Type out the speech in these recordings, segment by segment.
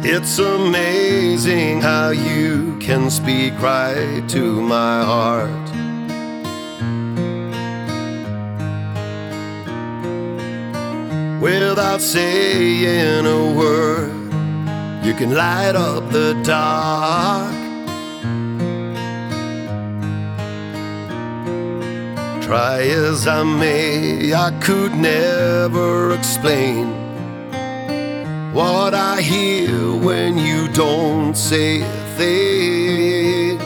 It's amazing how you can speak right to my heart. Without saying a word, you can light up the dark. Try as I may, I could never explain what I hear when you don't say a thing.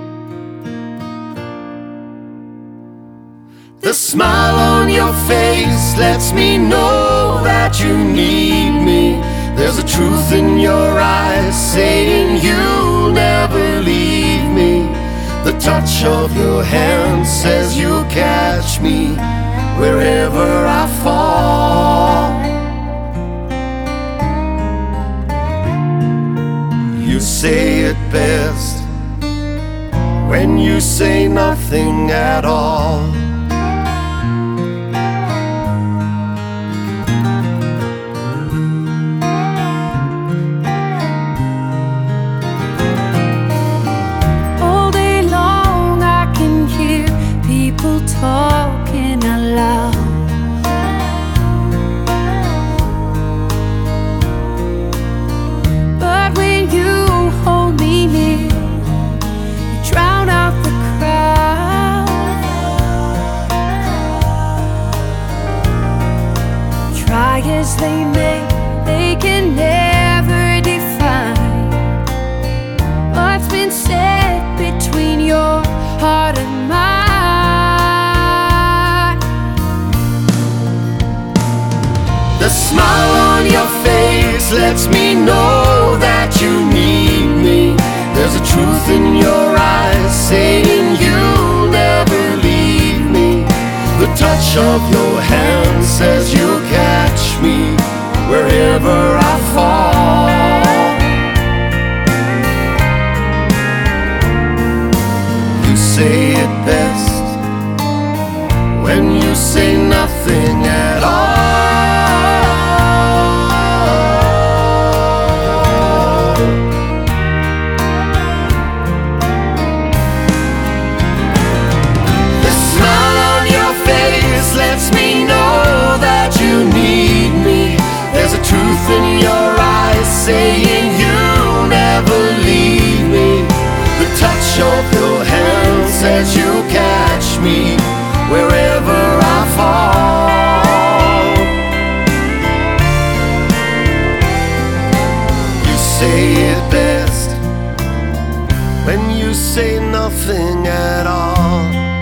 The smile on your face lets me know that you need me. There's a truth in your eyes saying you'll never leave me. The touch of your hand says you'll catch me wherever I fall. You say it best when you say nothing at all. Talking out loud, but when you hold me near, you drown out the crowd. Try as they may, they can never define what's been said between your heart and mine. The smile on your face lets me know that you need me. There's a truth in your eyes saying you'll never leave me. The touch of your hand says you'll catch me wherever I fall. You say it best when you say nothing at all. In your eyes saying you'll never leave me. The touch of your hand says you'll catch me wherever I fall. You say it best when you say nothing at all.